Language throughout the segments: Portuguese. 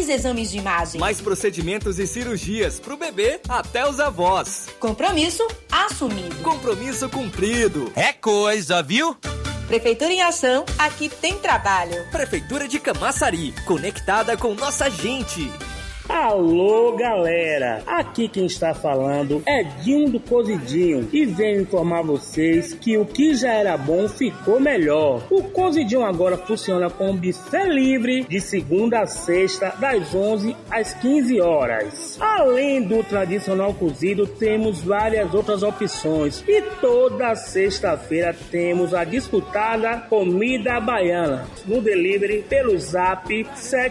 exames de imagem. Mais procedimentos e cirurgias pro bebê até os avós. Compromisso assumido. Compromisso cumprido. É coisa, viu? Prefeitura em ação, aqui tem trabalho. Prefeitura de Camaçari, conectada com nossa gente. Alô, galera! Aqui quem está falando é Dinho do Cozidinho e venho informar vocês que o que já era bom ficou melhor. O Cozidinho agora funciona com buffet livre de segunda a sexta, das 11 às 15 horas. Além do tradicional cozido, temos várias outras opções e toda sexta-feira temos a disputada comida baiana no delivery pelo zap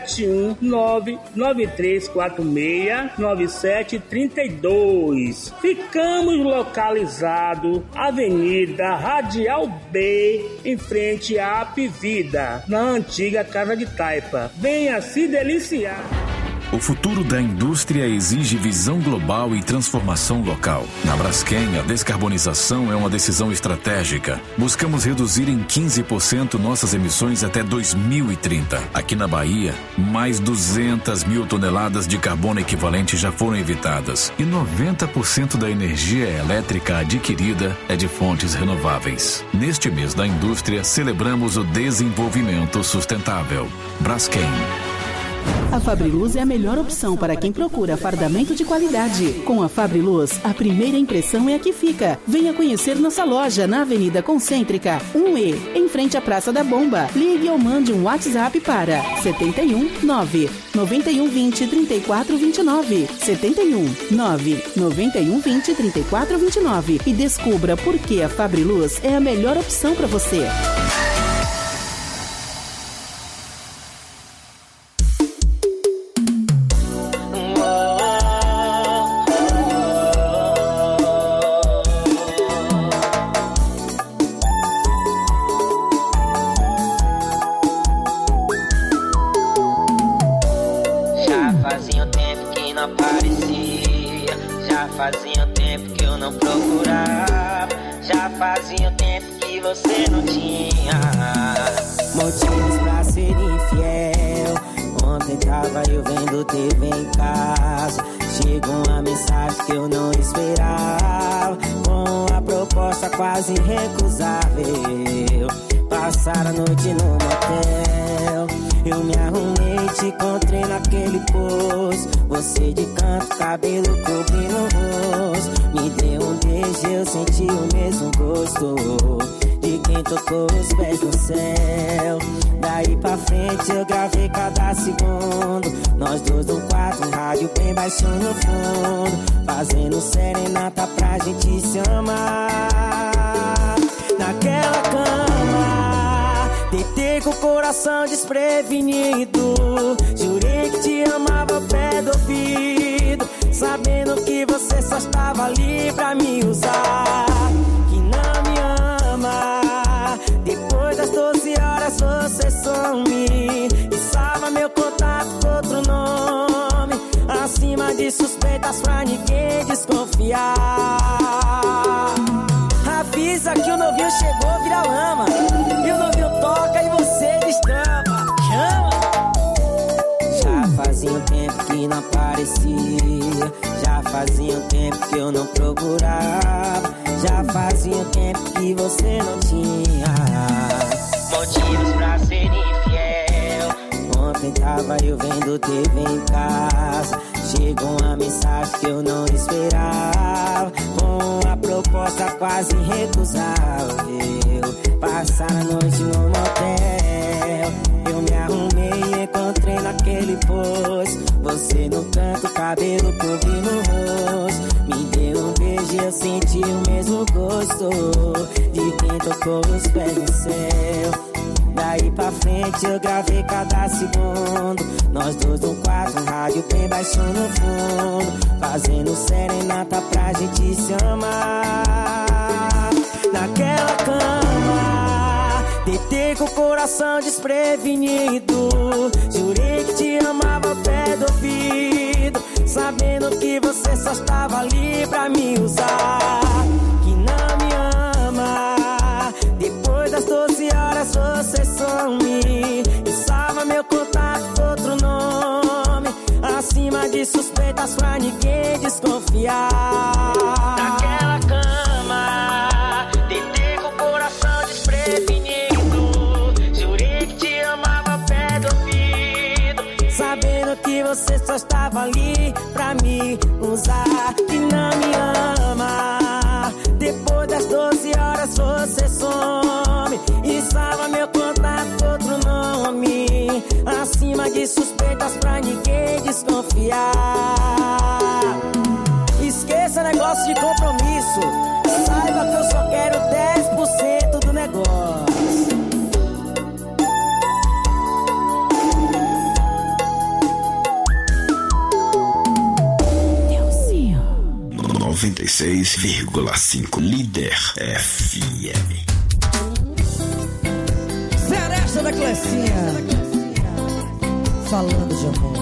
71993469732. Ficamos localizados Avenida Radial B, em frente à Apivida, na antiga Casa de Taipa. Venha se deliciar. O futuro da indústria exige visão global e transformação local. Na Braskem, a descarbonização é uma decisão estratégica. Buscamos reduzir em 15% nossas emissões até 2030. Aqui na Bahia, mais 200 mil toneladas de carbono equivalente já foram evitadas. E 90% da energia elétrica adquirida é de fontes renováveis. Neste mês da indústria, celebramos o desenvolvimento sustentável. Braskem. A Fabriluz é a melhor opção para quem procura fardamento de qualidade. Com a Fabriluz, a primeira impressão é a que fica. Venha conhecer nossa loja na Avenida Concêntrica 1E, em frente à Praça da Bomba. Ligue ou mande um WhatsApp para 71 9 91 20 34 29, 71 9 91 20 34 29 e descubra por que a Fabriluz é a melhor opção para você. Fazia tempo que eu não procurava, já fazia tempo que você não tinha motivos pra ser infiel. Ontem tava eu vendo TV em casa, chegou uma mensagem que eu não esperava, com a proposta quase recusável. Passar a noite no motel, eu me arrumei, te encontrei naquele posto. Você de canto, cabelo cobrindo o rosto. Me deu um beijo, eu senti o mesmo gosto de quem tocou os pés no céu. Daí pra frente eu gravei cada segundo, nós dois no quarto, um rádio bem baixo no fundo, fazendo serenata pra gente se amar. Naquela cama, deitei com o coração desprevenido, jurei que te amava ao pé do ouvido, sabendo que você só estava ali pra me usar, que não me ama. Depois das 12 horas você some e salva meu contato com outro nome, acima de suspeitas pra ninguém desconfiar. Avisa que o novinho chegou, vira lama, e o novinho toca e você destampa. Chama! Já fazia um tempo que não aparecia, já fazia um tempo que eu não procurava, já fazia um tempo que você não tinha motivos pra ser infiel. Ontem tava eu vendo TV em casa, chegou uma mensagem que eu não esperava, com a proposta quase recusável. Passar a noite no motel, eu me arrumei e encontrei naquele posto. Você no canto, cabelo cobrindo o rosto. Me deu um beijo e eu senti o mesmo gosto de quem tocou os pés no céu. Daí pra frente eu gravei cada segundo, nós dois no quarto, um rádio bem baixo no fundo, fazendo serenata pra gente se amar. Naquela cama, deitei com o coração desprevenido, jurei que te amava ao pé do ouvido, sabendo que você só estava ali pra me usar, que não me ama. Depois das 12 horas você some e salva meu contato com outro nome, de suspeitas pra ninguém desconfiar. Naquela cama, deitei com o coração desprevenido. Jurei que te amava pé do ouvido, sabendo que você só estava ali pra me usar. E não me ama. Depois das 12 horas você some e salva meu contato, outro nome. Acima de suspeitas pra ninguém desconfiar. Esqueça negócio de compromisso. Saiba que eu só quero 10% do negócio. 96,5 Líder FM. Seresta da Clecinha, falando de amor.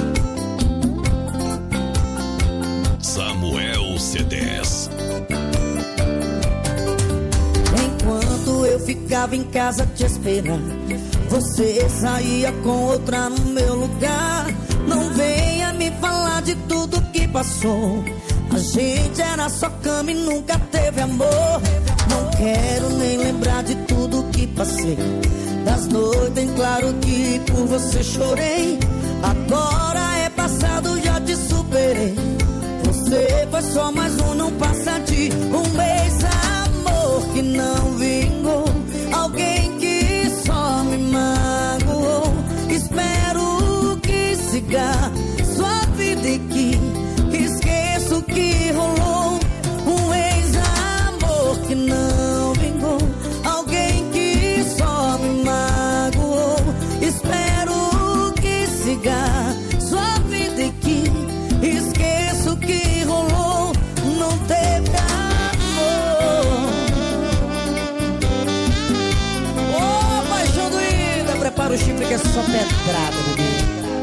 Samuel C10. Enquanto eu ficava em casa te esperando, você saía com outra no meu lugar. Não venha me falar de tudo que passou. A gente era só cama e nunca teve amor. Não quero nem lembrar de tudo que passei. Das noites em claro que por você chorei. Agora é passado, já te superei. Você foi só mais um, não passa de um ex-amor que não vingou. Alguém que só me magoou. Espero que siga sua vida e que esqueça o que rolou. Um ex-amor que não vingou. Alguém que só me magoou. Espero que siga sua vida e que esqueça o que rolou. Não teve amor. Ô, paixão doída, prepara o chifre que é só pedrada, bebê.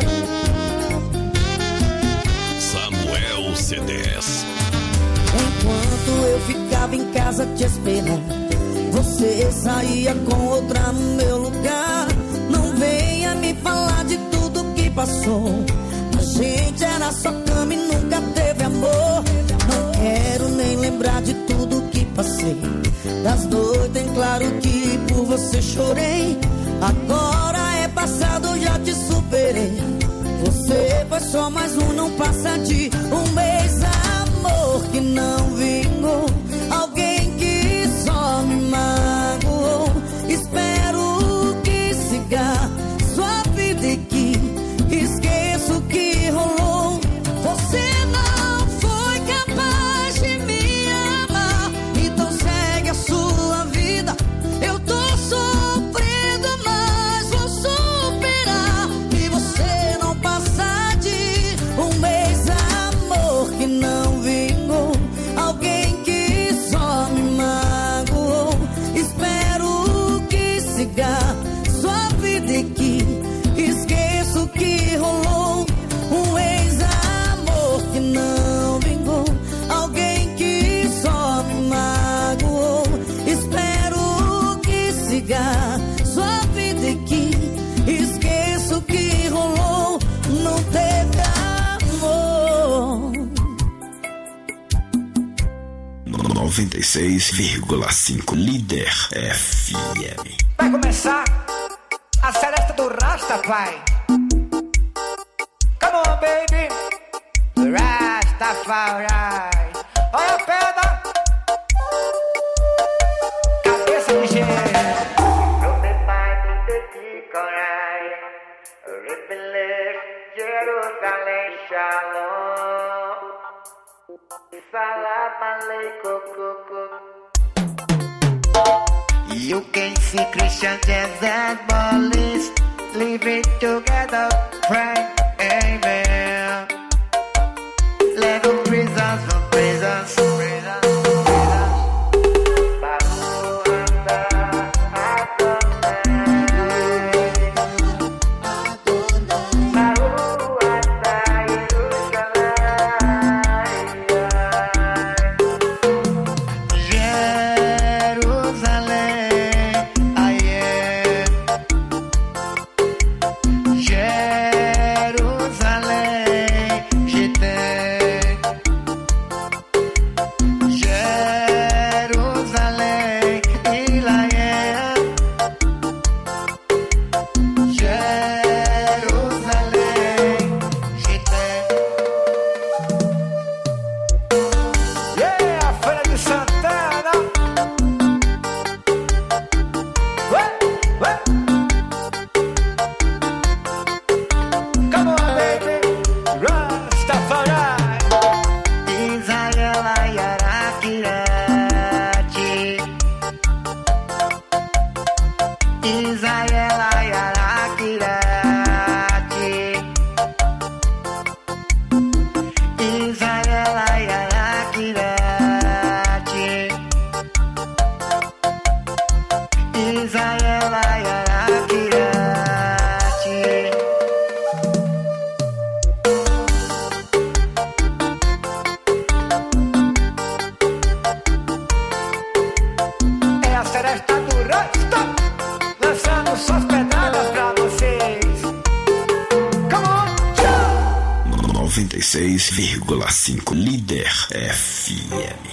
Samuel C10. Enquanto eu ficava em casa te esperando, você saía com outra no meu lugar. Não venha me falar de tudo que passou. A gente era só cama e nunca teve amor. Não quero nem lembrar de tudo que passei. Das noites em claro que por você chorei. Agora é passado, já te superei. Você foi só mais um, não passa de um ex-amor que não vingou. Alguém que só me magoou. Espero que siga sua vida e que esqueça o que rolou. Você não foi capaz de me amar, então segue a sua vida. Eu tô sofrendo, mas vou superar. E você não passa de um ex-amor que não vingou. Alguém que só me magoou. Espero que siga sua vida e que esqueça o que rolou. Um ex-amor que não vingou. Alguém que só me magoou. Espero que siga sua vida e que esqueça o que rolou. Não teve amor. 96,5 Líder FM. Vai começar a seresta do Rastafari. Come on, baby. Rastafari. Olha a pedra. Cabeça de gênero. Jerusalém, Shalom. Salam aleikum. You can see Christians and Muslims living together, praying, amen. Let them praise us, praise us, praise us. 96,5 Líder FM.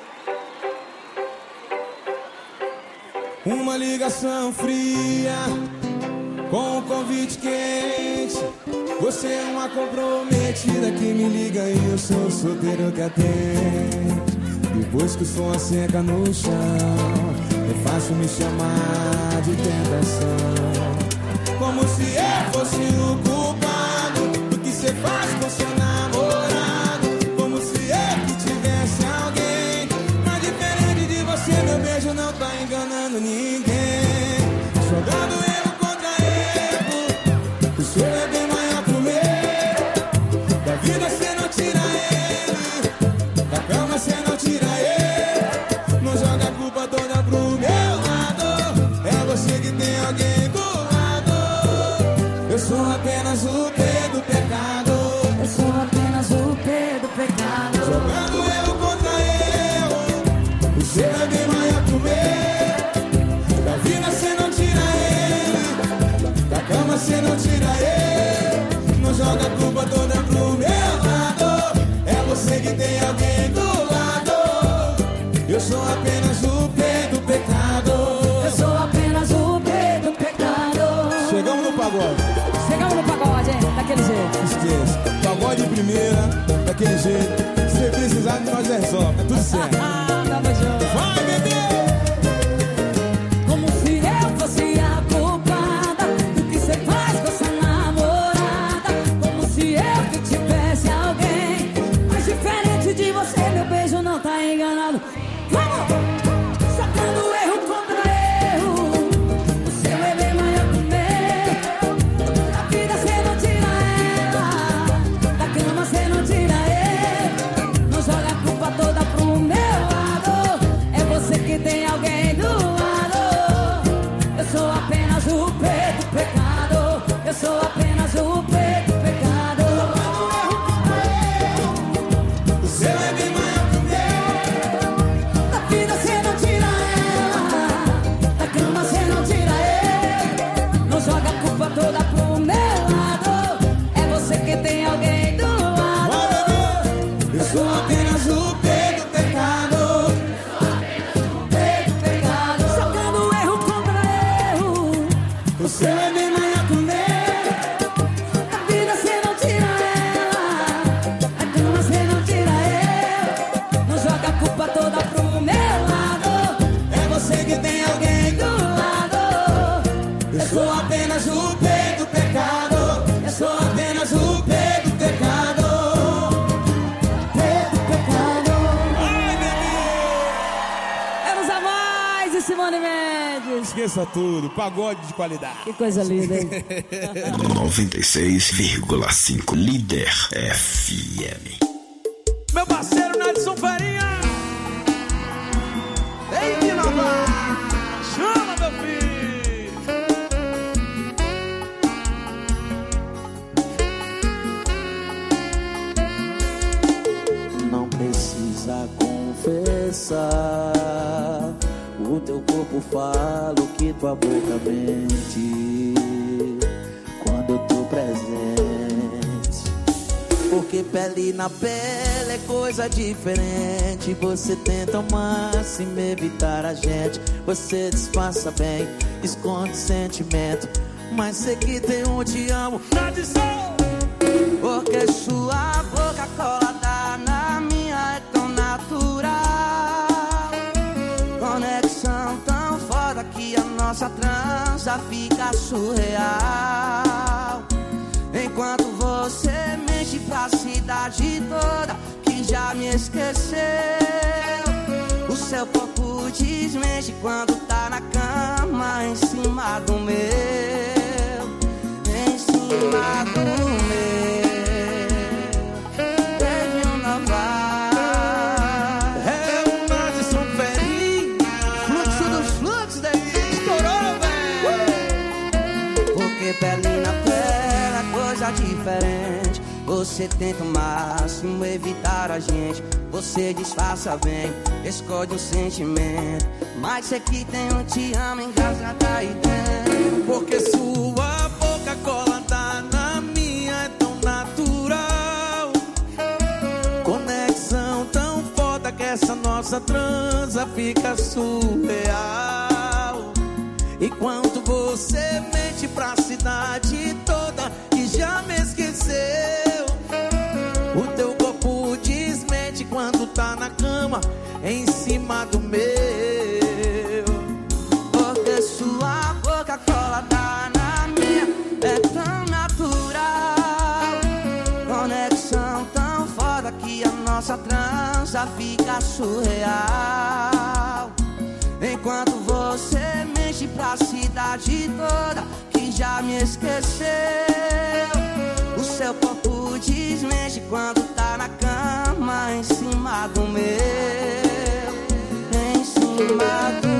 Uma ligação fria com um convite quente. Você é uma comprometida que me liga e eu sou o solteiro que atende. Depois que o som seca no chão, é fácil me chamar de tentação. Como se eu fosse o culpado do que você faz com seu namorado. Como se eu que tivesse alguém. Mas diferente de você, meu beijo não tá enganando ninguém. Jogando erro contra erro, o seu é bem maior que o meu. Da vida cê não tira ele, da cama cê não tira ele. Não joga a culpa toda pro meu lado. É você que tem alguém do lado. Eu sou apenas o P do pecado. Eu sou apenas o P do pecado. Jogando erro contra erro, o seu é bem maior que o meu. Da vida cê não tira ele, da cama cê não tira ele. Não joga a culpa toda pro meu lado. É você que tem alguém do lado. Eu sou apenas o P do pecado. Eu sou apenas o P do pecado. Chegamos no pagode. Chegamos no pagode, hein? Daquele jeito. Esqueça. Pagode de primeira, daquele jeito. Se precisar de nós resolve, é tudo certo. Tamo junto. Vai, bebê! Como se eu fosse a culpada do que você faz com essa namorada. Como se eu que tivesse alguém. Mas diferente de você, meu beijo não tá enganado. Vamos! Sacando erro contra erro, o seu é bem maior que o meu. Da vida cê não tira ela, da cama cê não tira ele. Não joga a culpa toda pro meu lado. É você que tem alguém do lado. Eu sou apenas o P do pecado. Eu sou apenas o P do pecado. O seu é bem maior que o meu. Da vida cê não tira ela, da cama cê não tira ele. Não joga a culpa toda pro meu lado. É você que tem alguém do lado. Eu sou apenas o P do pecado. P do pecado. Jogando erro contra erro, O seu é bem maior que o meu. da vida cê não tira ela, da cama cê não tira ele. Não joga a culpa toda pro meu lado. É você que tem alguém do lado. Eu sou apenas o P do pecado. Eu sou apenas o P do pecado. P do pecado. Ai, bebê! Menos a mais e Simone Mendes. Esqueça tudo, pagode de qualidade. Que coisa linda, hein? 96,5 Líder FM. Meu parceiro Nelson Farinha. Ei, que nova! Chama, meu filho! Não precisa confessar. O teu corpo fala o que tua boca mente quando eu tô presente. Porque pele na pele é coisa diferente. Você tenta ao máximo evitar a gente. Você disfarça bem, esconde sentimento, mas sei que tem um te amo. Porque sua boca colada na minha é tão natural. Conexão tão foda que a nossa transa fica surreal. Enquanto você mente pra cidade toda que já me esqueceu. O seu corpo desmente quando tá na cama em cima do meu. Em cima do meu. Pele na pele, coisa diferente. Você tenta ao máximo evitar a gente. Você disfarça bem, esconde um sentimento, mas sei que tem um te amo engasgado aí dentro. Porque sua boca colada na minha é tão natural. nossa transa fica surreal. Enquanto você mente pra cidade toda que já me esqueceu. O teu corpo desmente quando tá na cama em cima do meu. Porque sua boca colada na minha é tão natural. Conexão tão foda que a nossa transa fica surreal. Enquanto você mexe pra cidade toda que já me esqueceu. O seu corpo desmexe quando tá na cama em cima do meu. Em cima do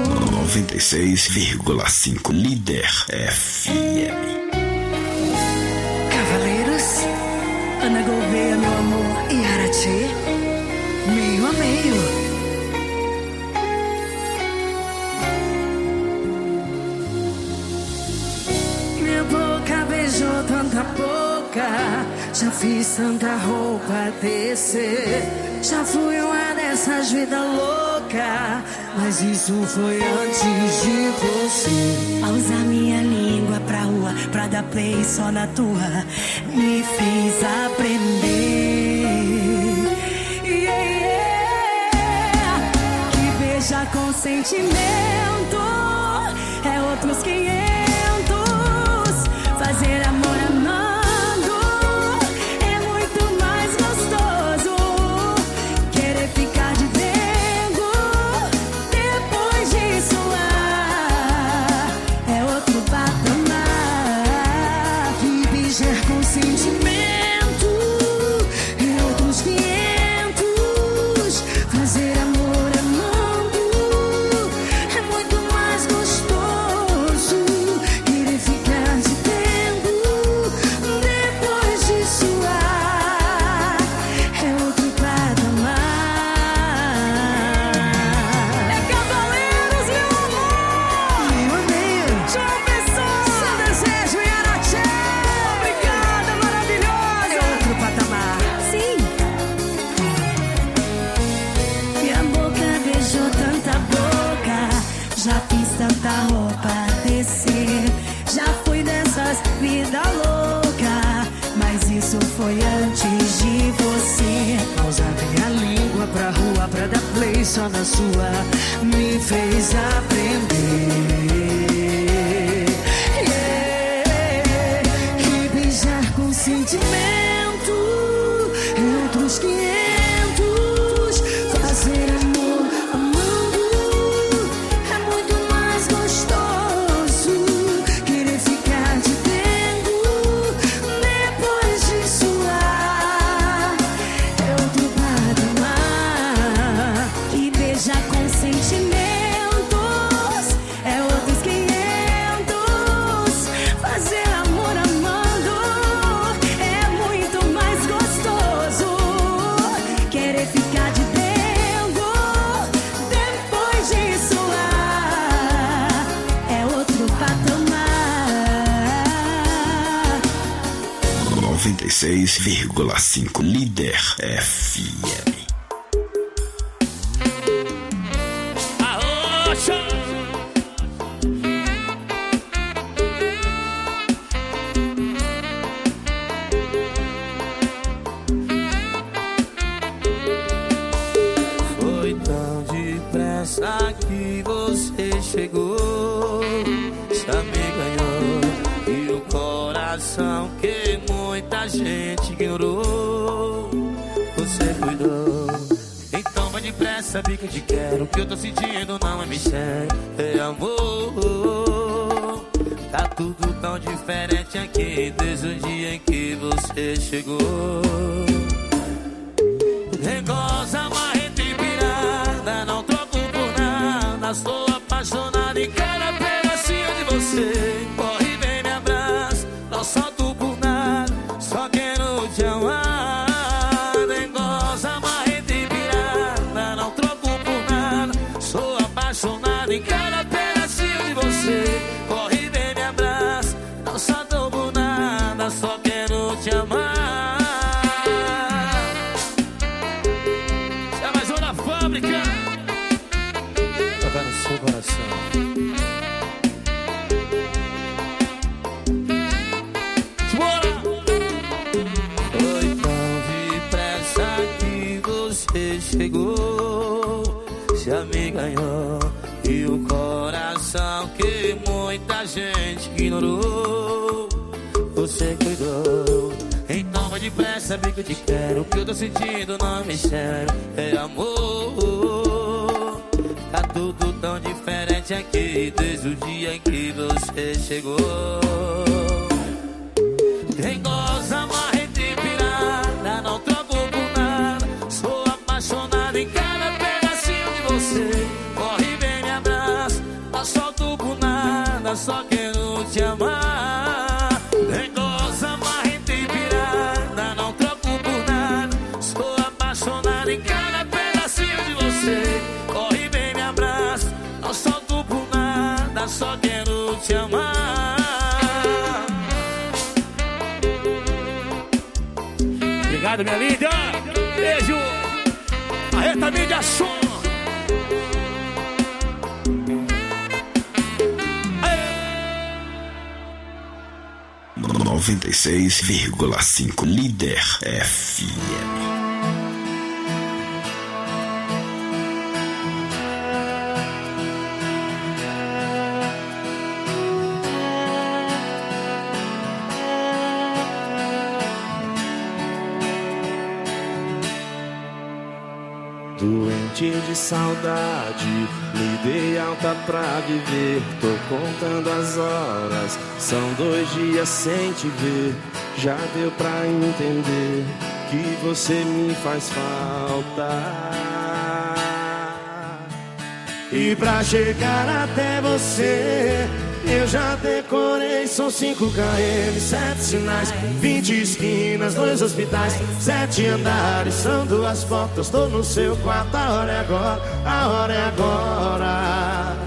96,5 Líder FM. Cavaleiros, Ana Gouveia, meu amor, e Arati, meio a meio. Minha boca beijou tanta boca, já fiz tanta roupa descer. Já fui uma dessas vidas loucas, mas isso foi antes de você. A usar minha língua pra rua, pra dar play só na tua, me fez aprender. Yeah, yeah. Que beijar com sentimento é outros 500. Fazer amor amando é muito mais gostoso. Querer ficar de dengo depois de suar é outro patamar. Que beijar com sentimento é outros 500. Fazer amor amando é muito mais gostoso. Querer ficar de depois de suar é outro patamar. É Cavaleiros, meu amor, meu meio, João Pessoa, seu desejo e Arati. Obrigada, maravilhosa. É outro patamar. Sim. Minha boca beijou tanta boca, já fiz tanta roupa descer. Já fui dessas vida louca, mas isso foi antes de você. Usar minha língua pra rua, pra dar play só na sua, me fez aprender. Yeah. Que beijar com sentimento é outros 500. Fazer amor amando é muito mais gostoso. Querer ficar de dengo depois de suar é outro patamar. Que beijar com sentimentos é outros 500. Fazer amor amando é muito mais gostoso. Querer ficar de dengo depois de suar é outro patamar. 96,5 Líder FM. Foi tão depressa que você chegou, já me ganhou. E o coração que muita gente ignorou, você cuidou. Então vai depressa, bica, te quero. O que eu tô sentindo não é mistério, é amor. Tá tudo tão diferente aqui desde o dia em que você chegou. Regosa, marreta e pirada, não troco por nada. Sou apaixonado em cada pedacinho de você. Corre e vem, me abraça, não solto por nada, só quero te amar. Regosa, marreta e pirada, não troco por nada. Sou apaixonado em cada pedacinho de você. Corre e vem, me abraça, não solto por nada, só quero te amar. Já mais uma na fábrica. você chegou, já me ganhou. E o coração que muita gente ignorou, você cuidou. Então vai depressa, sabe que eu te quero. O que eu tô sentindo não me sério, é amor. Tá tudo tão diferente aqui desde o dia em que você chegou. Quem goza, marreta e pirada, não troco por nada. Sou apaixonado em cada pedacinho de você. Corre, vem, me abraça, não solto por nada, só quero te amar. Quem goza, marreta e pirada, não troco por nada. Sou apaixonado em cada pedacinho de você. Corre, vem, me abraça, não solto por nada, só quero te amar. Obrigado, minha linda. Beijo. Marreta Mídia Som. 96,5 Líder FM. Doente de saudade, me dei alta pra viver. Tô contando as horas, são 2 dias sem te ver. Já deu pra entender que você me faz falta. E pra chegar até você, eu já decorei, são 5 km, 7 sinais, 20 esquinas, 2 hospitais, 7 andares, são 2 portas, tô no seu quarto, a hora é agora, a hora é agora.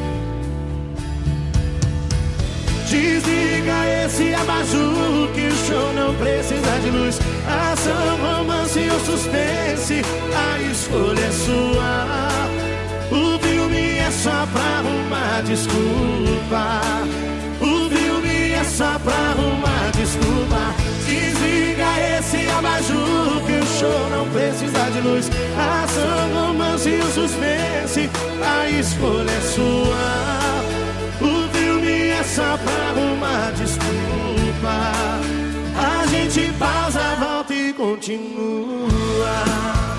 Desliga esse abajur que o show não precisa de luz. Ação, romance ou suspense, a escolha é sua. O filme é só pra arrumar desculpa. O filme é só pra arrumar desculpa. Desliga esse abajur que o show não precisa de luz. Ação, romance e o suspense, a escolha é sua. O filme é só pra arrumar desculpa. A gente pausa, volta e continua.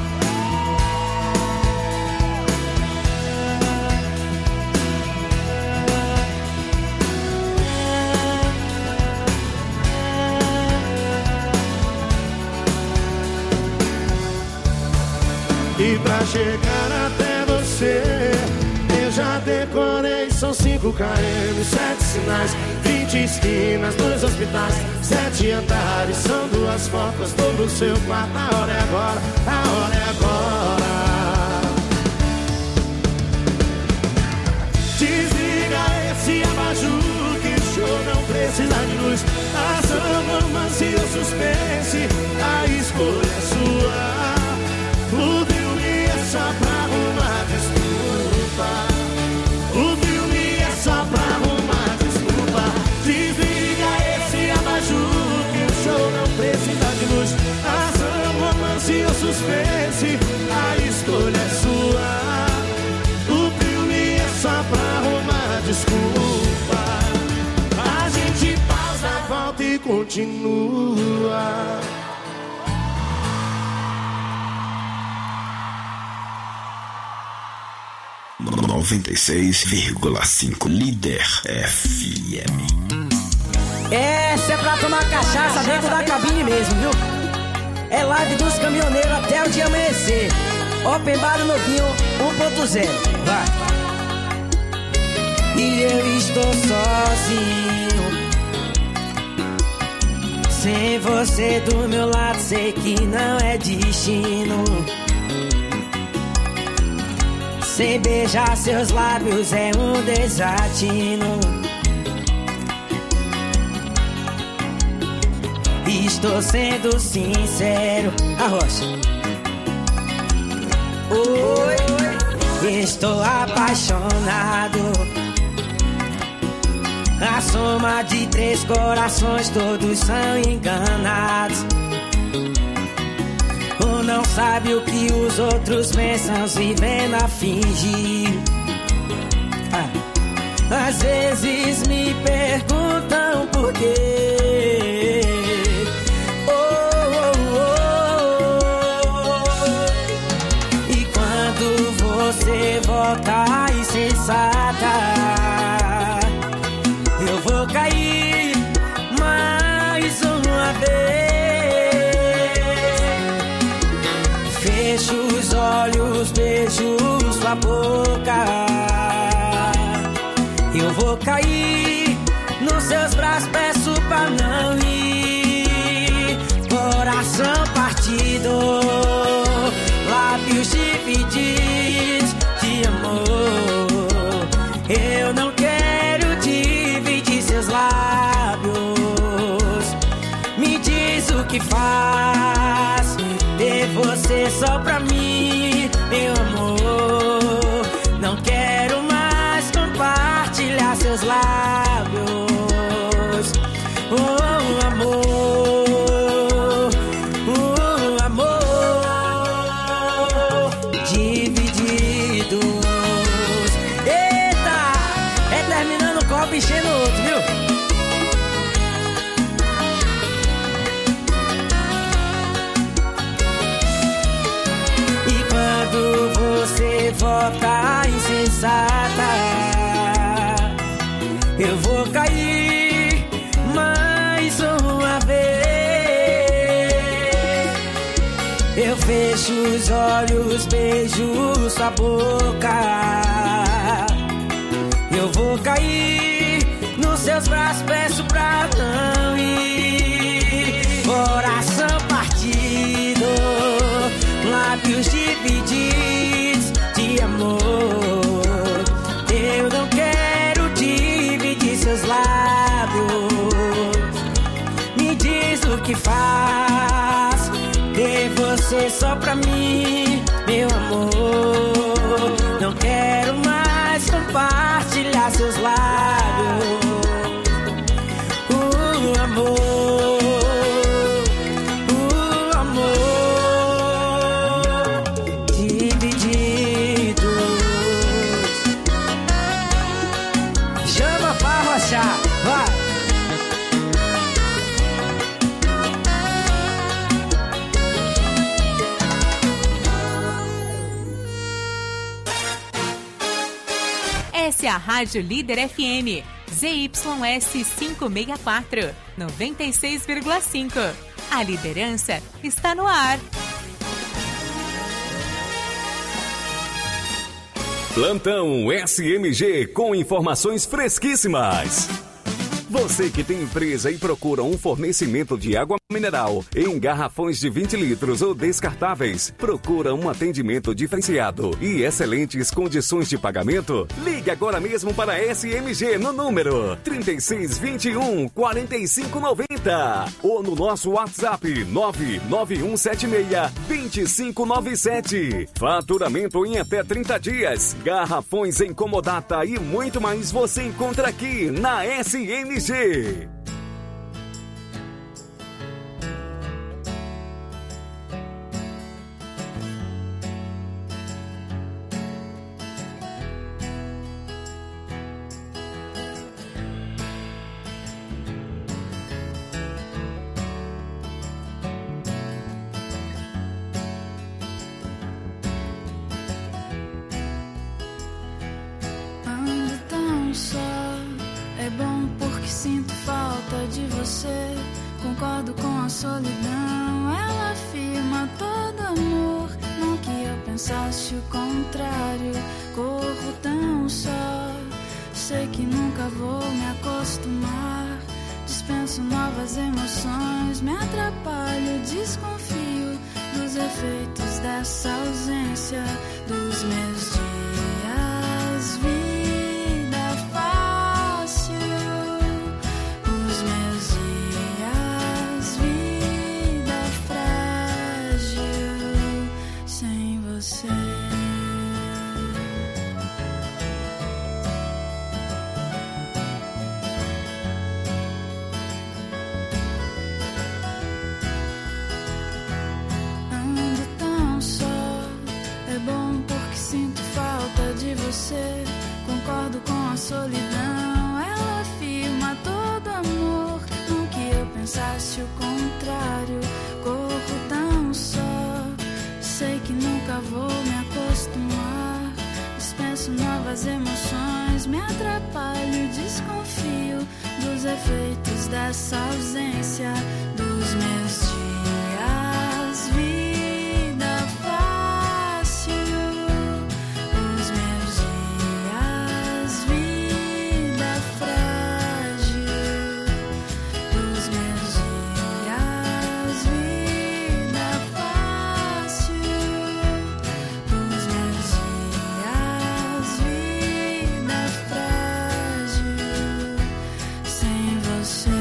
E pra chegar até você, eu já decorei, são 5 km, 7 sinais, 20 esquinas, 2 hospitais, 7 andares, são 2 portas, tô no seu quarto, a hora é agora, a hora é agora. Desliga esse abajur que o show não precisa de luz. Ação, romance ou suspense, a escolha é sua. O filme é só pra arrumar desculpa. O filme é só pra arrumar desculpa. Desliga esse abajur que o show não precisa de luz. Ação, romance ou suspense, a escolha é sua. O filme é só pra arrumar desculpa. A gente pausa, volta e continua. 96,5 Líder FM. Essa é pra tomar cachaça dentro da cabine mesmo, viu? É live dos caminhoneiros até o dia amanhecer. Open bar novinho 1.0. Vai. E eu estou sozinho, sem você do meu lado, sei que não é destino. Sem beijar seus lábios é um desatino. Estou sendo sincero, Arrocha. Oi, estou apaixonado. A soma de 3 corações, todos são enganados. Um não sabe o que os outros pensam, vivendo a fingir. Às vezes me perguntam por quê. E quando você volta insensata, eu vou cair mais uma vez. Fecho os olhos, beijo sua boca. Eu vou cair nos seus braços, peço pra não ir. Coração partido, lábios divididos de amor. Eu não quero dividir seus lábios. Me diz o que faz ter você só pra mim, meu amor. Não quero mais compartilhar seus lábios. Oh, amor, oh, amor, divididos. Eita, é terminando o copo, enchendo outro, viu? E quando você volta insensata, eu vou cair mais uma vez. Eu fecho os olhos, beijo sua boca. Eu vou cair nos seus braços, peço pra não ir. Coração partido, lábios divididos de amor. Eu não quero dividir seus lábios. Me diz o que faz ter você só pra mim, meu amor. Não quero mais compartilhar seus lábios. Amor, amor, divididos. Chama pra arrochar, vai. Essa é a Rádio Líder FM, ZYS 564, 96,5. A liderança está no ar. Plantão SMG com informações fresquíssimas. Você que tem empresa e procura um fornecimento de água mineral em garrafões de 20 litros ou descartáveis, procura um atendimento diferenciado e excelentes condições de pagamento? Ligue agora mesmo para a SMG no número 3621 4590 ou no nosso WhatsApp 99176 2597. Faturamento em até 30 dias, garrafões em comodata e muito mais você encontra aqui na SMG. Ando tão só, é bom porque sinto falta de você. Concordo com a solidão, ela afirma todo amor. Não que eu pensasse o contrário, corro tão só. Sei que nunca vou me acostumar. Dispenso novas emoções, me atrapalho, desconfio dos efeitos dessa ausência dos meus dias. Vida fácil, os meus dias, vida frágil, sem você. Ando tão os efeitos dessa ausência dos meus dias. Vida fácil, os meus dias. Vida frágil, os meus dias. Vida fácil, os meus dias. Vida frágil, sem você.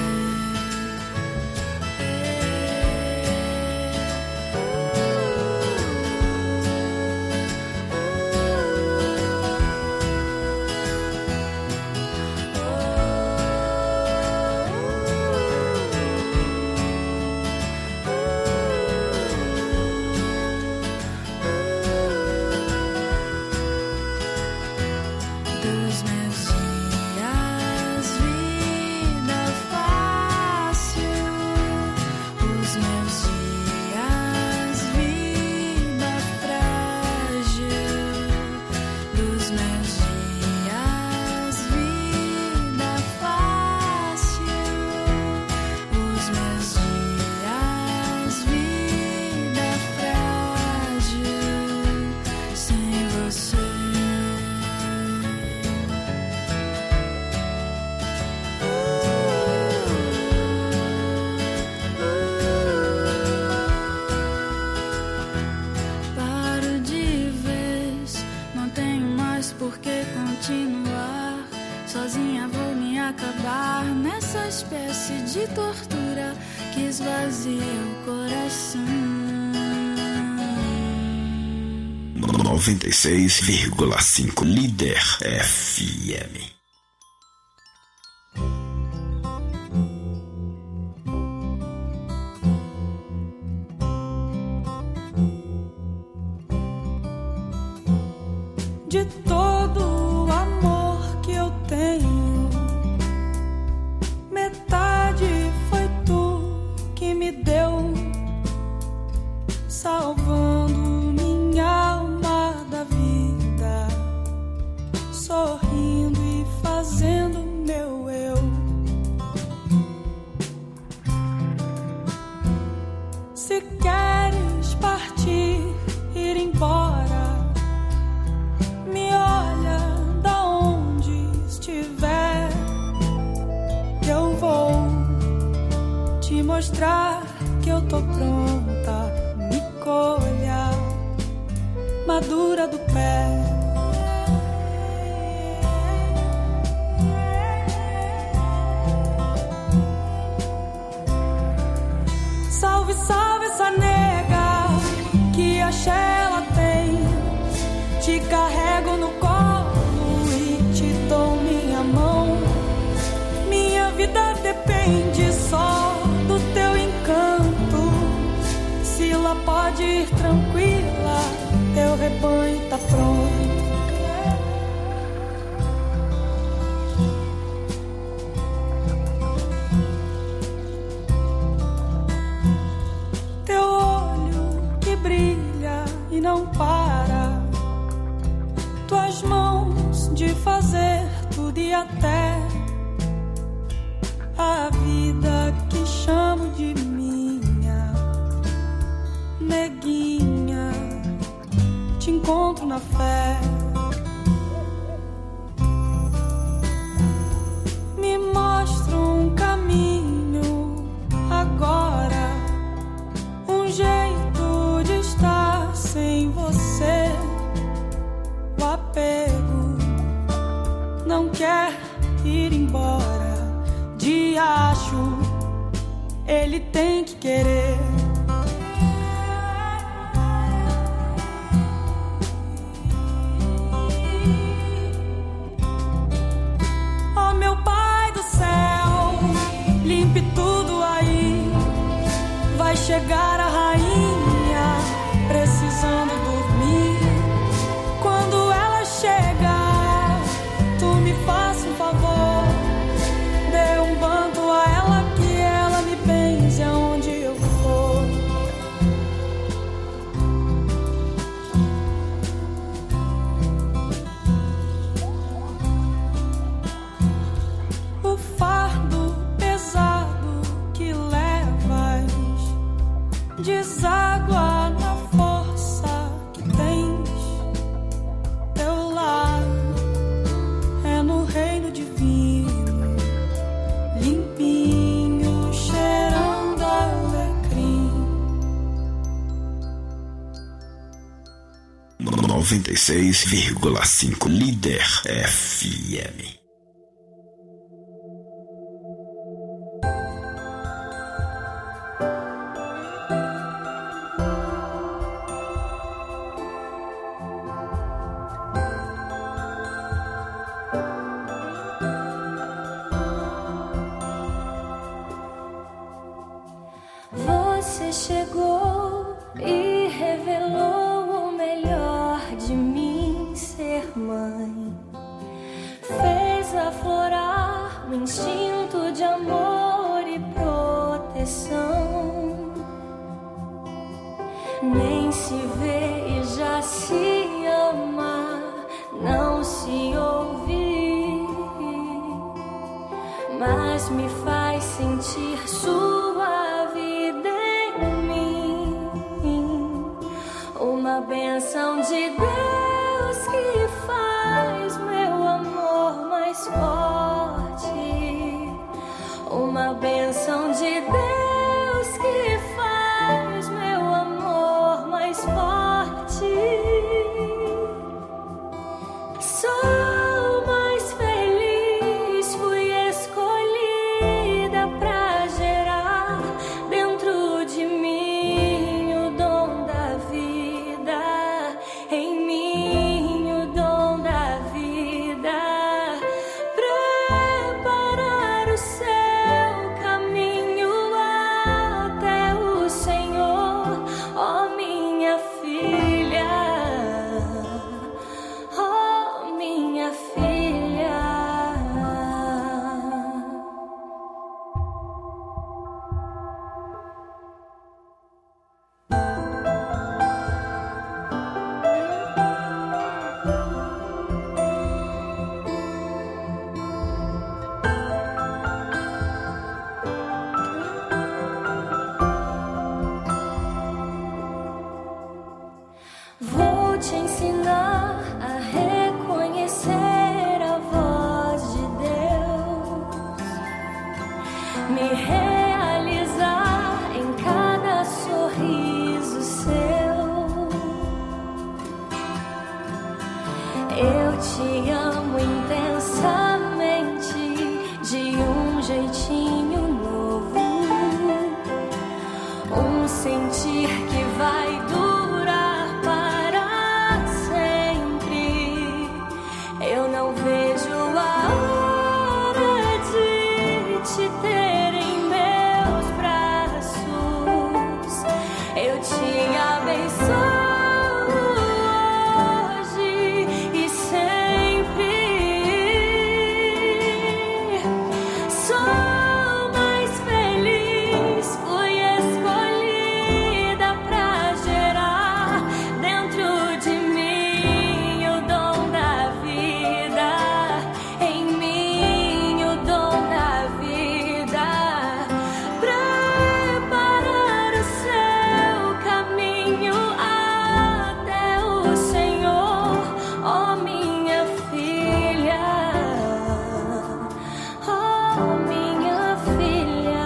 Dos meus dias, vida fácil, os meus dias, vida frágil, dos meus dias, vida fácil, os meus dias, vida frágil, sem você. Paro de vez, não tenho mais por que continuar. Sozinha vou me acabar nessa espécie de tortura que esvazia o coração. 96,5 Líder FM. De todo o amor que eu tenho, metade foi tu que me deu, salvando minha alma da vida, sorrindo e fazendo meu eu. Se queres partir, ir embora, me olha da onde estiver, que eu vou te mostrar que eu tô pronta. Me colha, madura do pé. Salve, salve essa nega, que axé ela tem. Te carrego no colo e te dou minha mão. Minha vida depende só do teu encanto. Sila pode ir tranquila, teu rebanho tá pronto. Teu olho que brilha e não para, tuas mãos de fazer tudo e até a vida que chamo de minha. Neguinha, te encontro na fé. Me mostra um caminho agora, um jeito de estar sem você. O apego não quer ir embora. Diacho, ele tem que querer. Oh, meu pai do céu, limpe tudo aí. Vai chegar a rainha precisando dormir. Quando ela chegar, tu me faça um favor, dê um banho a ela, que ela me benze aonde eu for. O fardo deságua na força que tens. Teu lar é no reino divino, limpinho, cheirando alecrim. 96,5 Líder FM. Você chegou e revelou o melhor de mim ser mãe. Fez aflorar o instinto de amor e proteção. Nem se vê e já se ama, não se ouve, mas me faz sentir sua vida em mim. Uma bênção de Deus que faz meu amor mais forte. Uma bênção de Deus que faz meu amor mais forte. Sou mais feliz, fui escolhida pra gerar dentro de mim o dom da vida, em mim o dom da vida, preparar o seu caminho até o Senhor, ó minha filha, ó minha filha. Vou te ensinar a reconhecer a voz de Deus, me realizar em cada sorriso seu. Eu te amo intensamente, de um jeitinho novo, um sentir que vai durar para sempre. Eu não vejo a hora de te ter em meus braços. Eu te abençoo hoje e sempre. Sou mais feliz, fui escolhida pra gerar dentro de mim o dom da vida, em mim o dom da vida, preparar o seu caminho até o Senhor, ó minha filha, ó minha filha.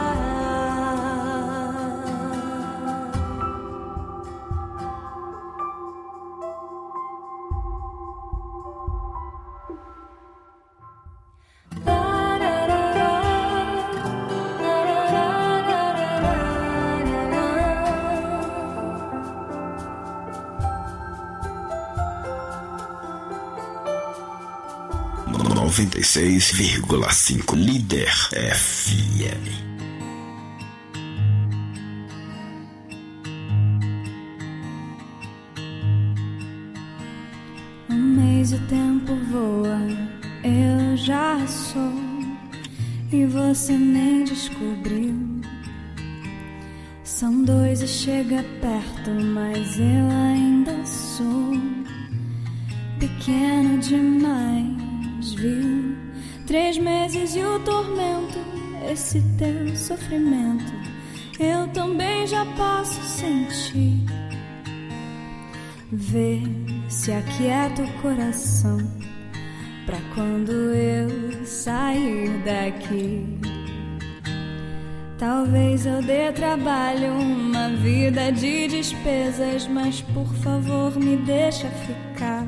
96,5 Líder FM. Um mês o tempo voa, eu já sou, e você nem descobriu. São dois e chega perto, mas eu ainda sou pequeno demais, viu? 3 meses e o tormento, esse teu sofrimento, eu também já posso sentir. Vê se aquieta o coração pra quando eu sair daqui. Talvez eu dê trabalho, uma vida de despesas, mas por favor me deixa ficar.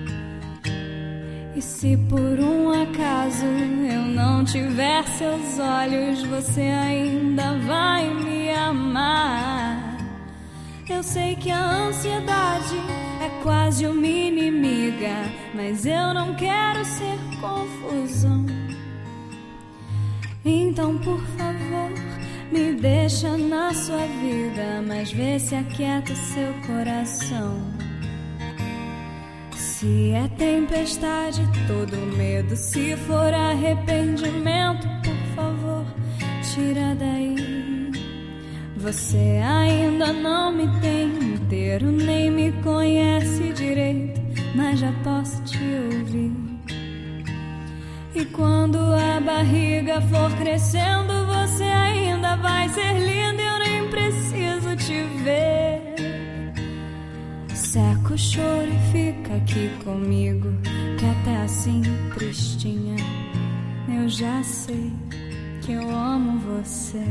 E se por um acaso eu não tiver seus olhos, você ainda vai me amar. Eu sei que a ansiedade é quase uma inimiga, mas eu não quero ser confusão. Então, por favor, me deixa na sua vida, mas vê se aquieta o seu coração. Se é tempestade, todo medo, se for arrependimento, por favor, tira daí. Você ainda não me tem inteiro, nem me conhece direito, mas já posso te ouvir. E quando a barriga for crescendo, você ainda vai ser linda, eu nem preciso te ver. Seca o choro e fica aqui comigo, que até assim, tristinha, eu já sei que eu amo você.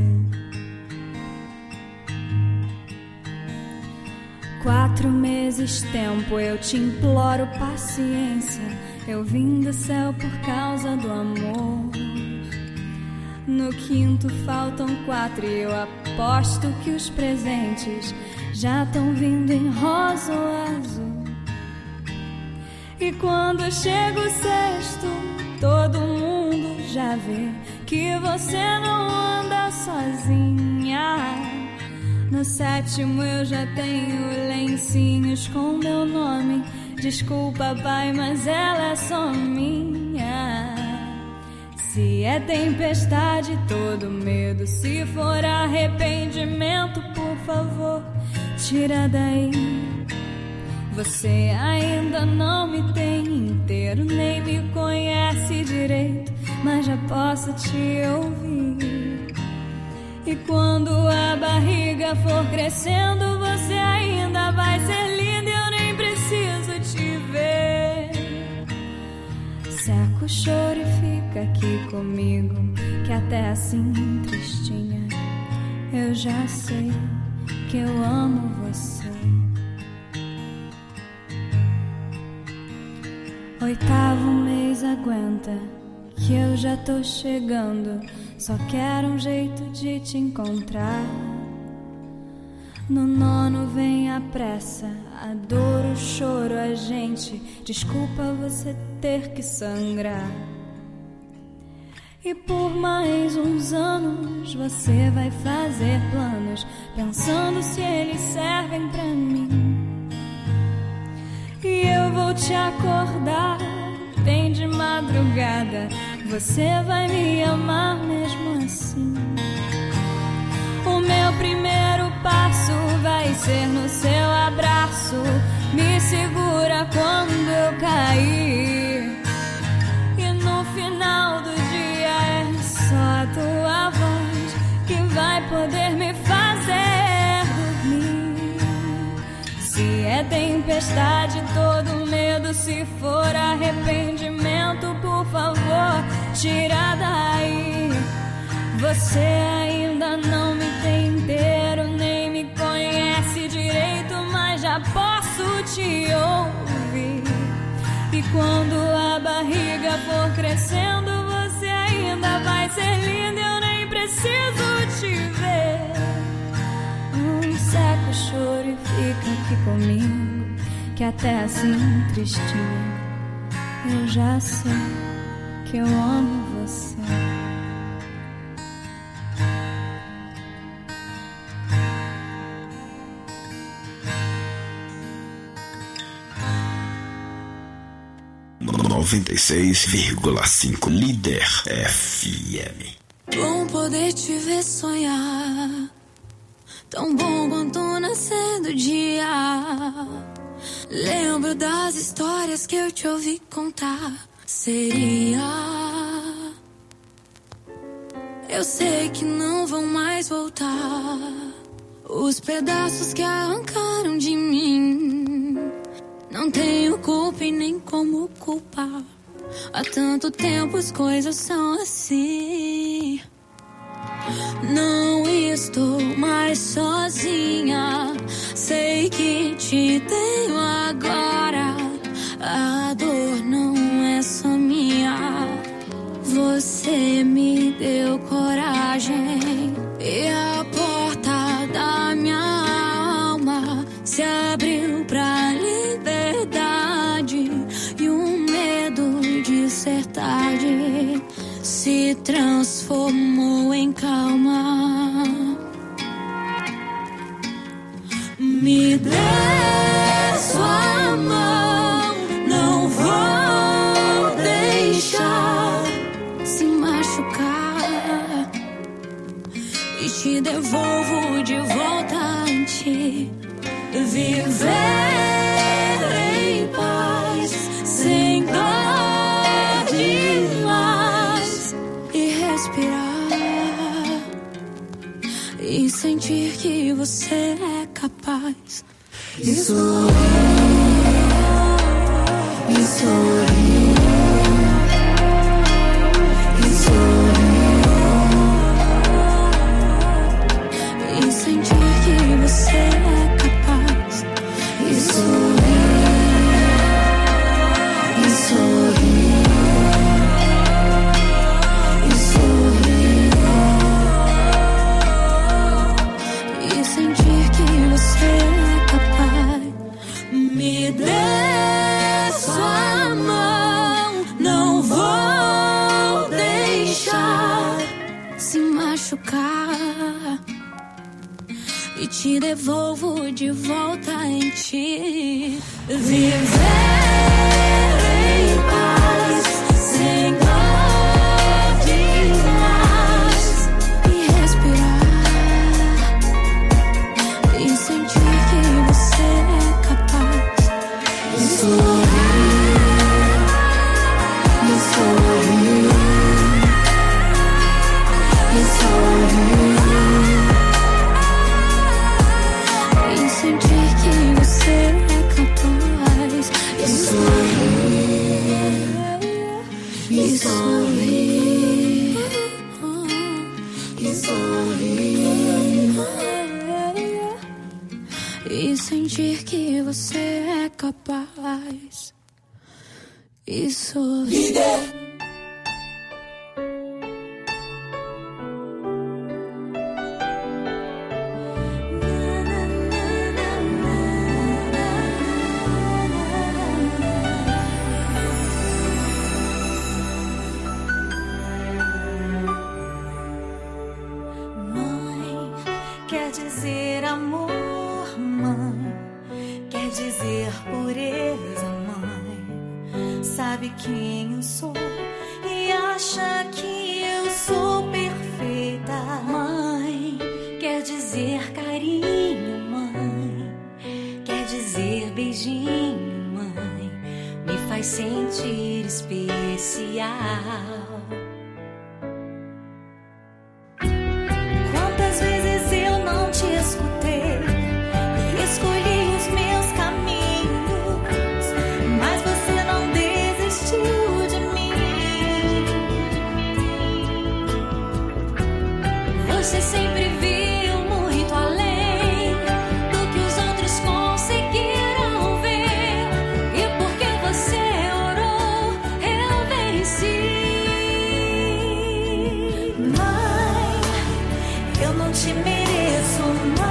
4 meses tempo, eu te imploro paciência. Eu vim do céu por causa do amor. No 5º faltam 4 e eu aposto que os presentes já estão vindo em rosa ou azul. E quando chega o 6º, todo mundo já vê que você não anda sozinha. No 7º eu já tenho lencinhos com meu nome. Desculpa, pai, mas ela é só minha. Se é tempestade, todo medo, se for arrependimento, por favor, tira daí. Você ainda não me tem inteiro, nem me conhece direito, mas já posso te ouvir. E quando a barriga for crescendo, você ainda vai ser linda, eu nem preciso te ver. Seca o choro e fica aqui comigo, que até assim, tristinha, eu já sei que eu amo você. 8º mês aguenta, que eu já tô chegando. Só quero um jeito de te encontrar. No 9º vem a pressa, a dor, o choro, a gente. Desculpa você ter que sangrar. E por mais uns anos você vai fazer planos, pensando se eles servem pra mim. E eu vou te acordar bem de madrugada, você vai me amar mesmo assim. O meu primeiro passo vai ser no seu abraço. Me segura quando eu cair. E no final do dia é só a tua voz que vai poder me fazer dormir. Se é tempestade, todo medo, se for arrependimento, por favor, tira daí. Você ainda não me tem inteiro, nem me conhece direito, mas já posso te ouvir. E quando a barriga for crescendo, você ainda vai ser linda, eu nem preciso te ver. Seca o choro e fica aqui comigo, que até assim, tristinha, eu já sei que eu amo você. (96,5) Líder FM. Bom poder te ver sonhar, tão bom quanto nascer do dia. Lembro das histórias que eu te ouvi contar. Seria, eu sei que não vão mais voltar. Os pedaços que arrancaram de mim, não tenho culpa e nem como culpar. Há tanto tempo as coisas são assim. Não estou mais sozinha. Sei que te tenho agora. A dor não é só minha. Você me deu coragem e a porta da minha alma se abriu pra liberdade. E o medo de ser tarde se transformou em calma. Me dê sua mão, não vou deixar se machucar. E te devolvo de volta a ti. Viver em paz, sem dor demais. E respirar e sentir que você é capaz. E sorrir, e sorrir, e sorrir, e sentir que você é capaz. E sorrir, e sorrir, e sorrir, e sentir que você é capaz. Me dê sua mão, não vou deixar se machucar. E te devolvo de volta em ti. Viver em paz, sem dor demais. E respirar e sentir que você é capaz. E sorrir, e sorrir, e sorrir. E sentir que você é capaz. E sorrir, e sorrir, e sorrir. E sentir que você é capaz. E sorrir. Quer dizer amor, mãe. Quer dizer pureza, mãe. Sabe quem eu sou e acha que eu sou perfeita, mãe. Quer dizer carinho, mãe. Quer dizer beijinho, mãe. Me faz sentir especial. Quantas vezes eu não te escutei e escolhi os meus caminhos, mas você não desistiu de mim. Você sempre viu muito além do que os outros conseguiram ver, e porque você orou, eu venci. Mãe, eu não te mereço,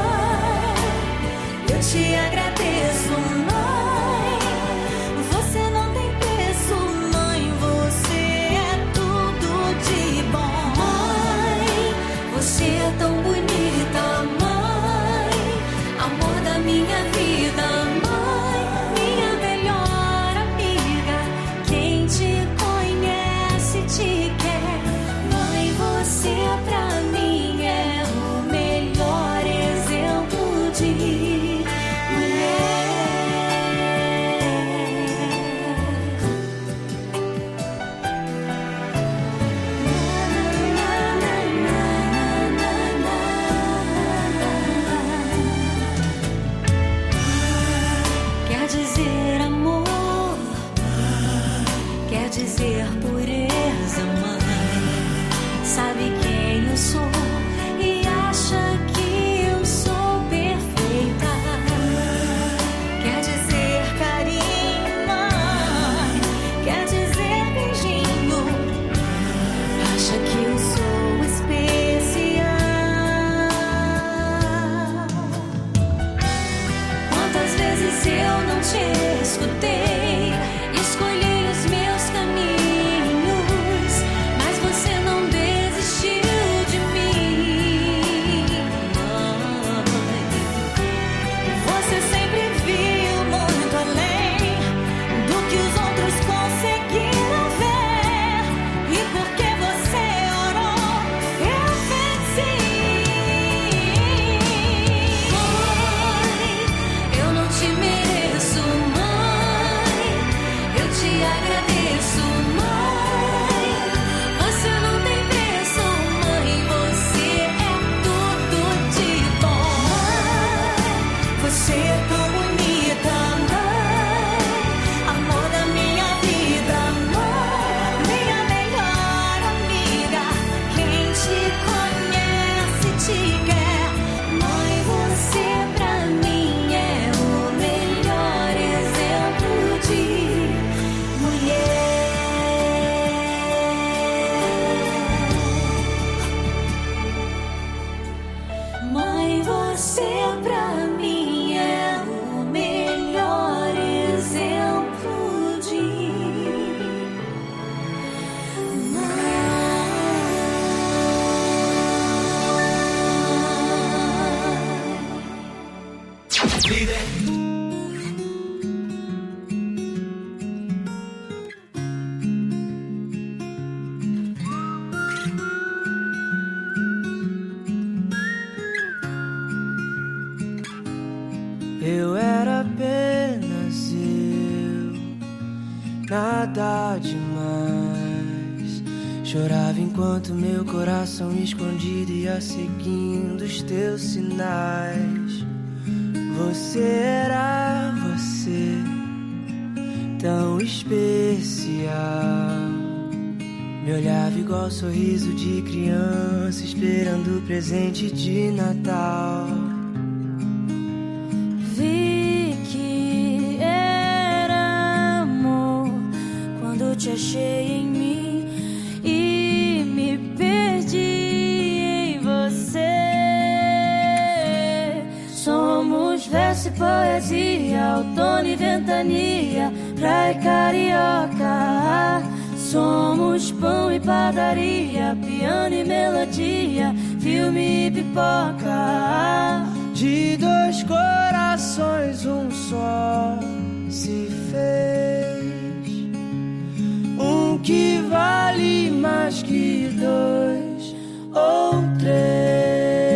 mãe. Eu te agradeço, mãe. Você não tem preço, mãe. Você é tudo de bom, mãe. Você é tão bonita, mãe. Amor da minha vida, mãe. Minha melhor amiga. Quem te conhece te quer, mãe. Você pra mim é o melhor exemplo de mulher. te escutei, escolhi os meus caminhos, mas você não desistiu de mim. Você sempre viu muito além do que os outros conseguiram ver, e porque você orou, eu venci. Mãe, eu não te mereço, mãe, eu te agradeço, mãe. Você não tem preço, mãe, você é tudo de bom. Mãe, você é tão bonita, mãe, amor da minha vida, mãe, minha melhor amiga. Quem te conhece te quer, mãe, você pra mim é o melhor exemplo de mulher. Mãe, você pra mim é o melhor exemplo de Eu era apenas eu, nada demais. Chorava enquanto meu coração escondido ia seguindo os teus sinais. Você era você, tão especial. Me olhava igual sorriso de criança, esperando o presente de Natal. Vi que era amor quando te achei em mim e me perdi em você. Somos verso e poesia, outono e ventania, praia e carioca. Somos pão e padaria, piano e melodia, filme e pipoca. De dois corações um só se fez, um que vale mais que dois ou três.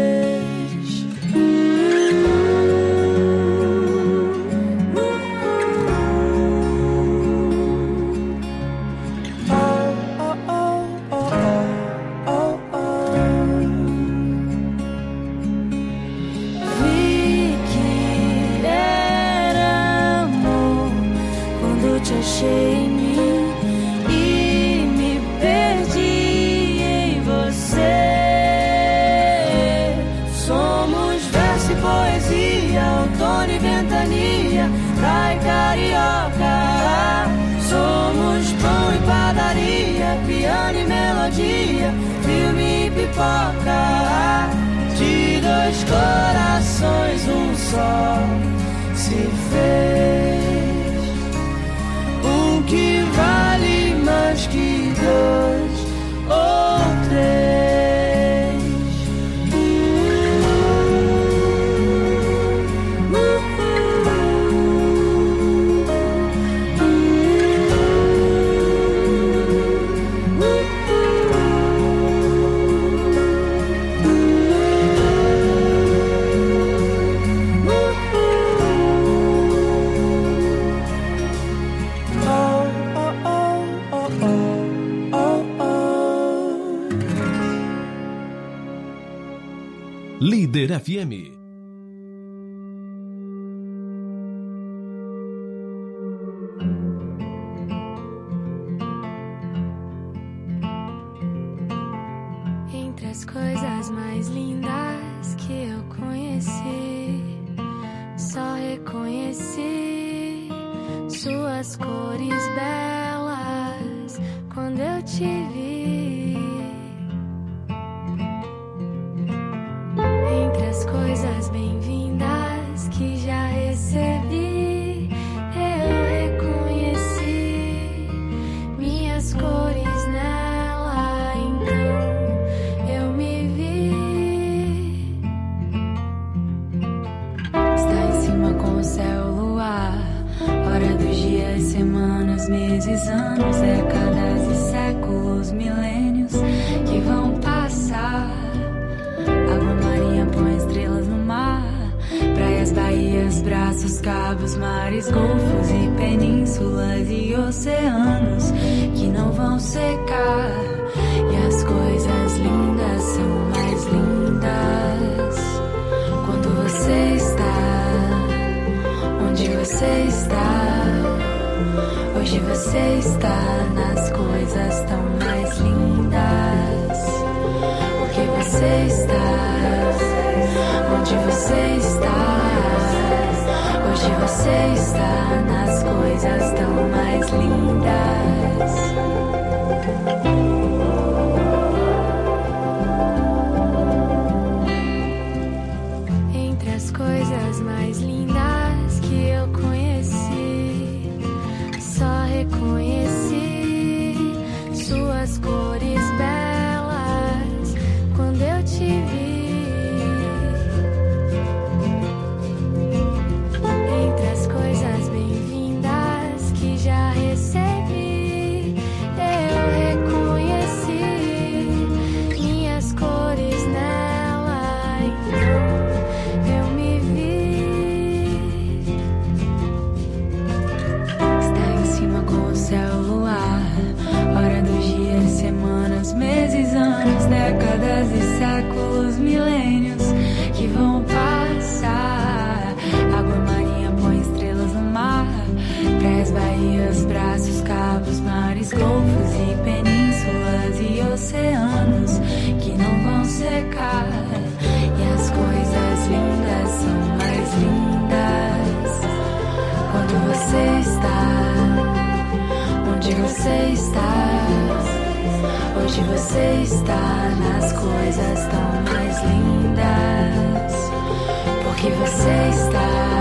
Achei em mim e me perdi em você. Somos verso e poesia, outono e ventania, praia e carioca. Somos pão e padaria, piano e melodia, filme e pipoca. De dois corações um só se fez, que vale mais que dois ou três. Líder FM. Entre as coisas mais lindas que eu conheci, só reconheci suas cores belas quando eu te vi. Entre as coisas bem-vindas que já recebi, semanas, meses, anos, décadas e séculos, milênios que vão passar. Água marinha põe estrelas no mar. Praias, baías, braços, cabos, mares, golfos e penínsulas e oceanos que não vão secar. E as coisas lindas são mais lindas quando você está onde você está. Hoje você está nas coisas tão mais lindas. Porque você está onde você está. Hoje você está nas coisas tão mais lindas. Entre as coisas mais lindas que eu conheci, só reconheci suas cores belas quando eu te vi. Entre as coisas bem-vindas que já recebi, eu reconheci minhas cores nela. Então eu me vi. Está em cima com o céu, luar, hora dos dias, semanas, meses, anos, décadas e séculos, milênios que vão passar. Água marinha põe estrelas no mar. Praias, baías, braços, cabos, mares, golfos e penínsulas e oceanos que não vão secar. E as coisas lindas são mais lindas quando você está onde você está. Hoje você está nas coisas tão mais lindas. Porque você está